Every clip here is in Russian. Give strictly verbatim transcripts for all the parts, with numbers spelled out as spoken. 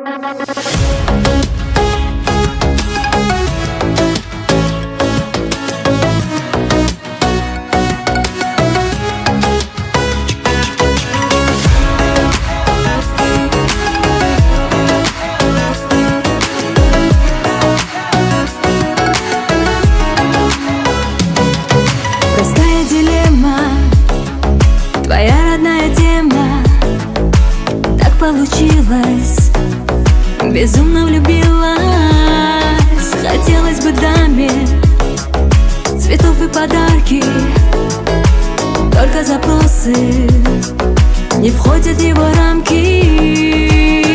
Получилось, безумно влюбилась. Хотелось бы даме цветов и подарки, только запросы не входят в его рамки.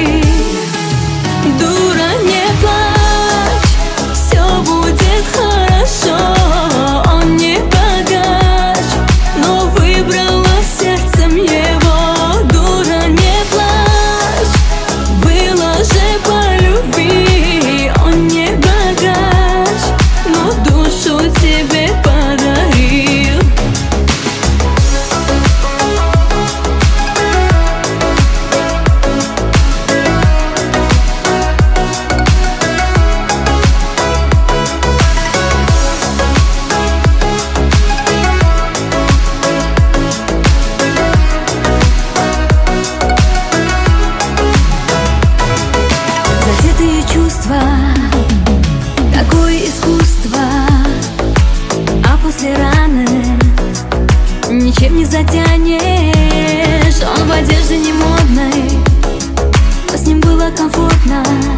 Дура, не плачь, все будет хорошо. Он не богач, но выбрала сердцем его. Дура, не плачь, было же по любви. Он не богач, но душу тебе подарил. Задетые чувства, такое искусство, а после раны ничем не затянешь. Он в одежде не модной, но с ним было комфортно.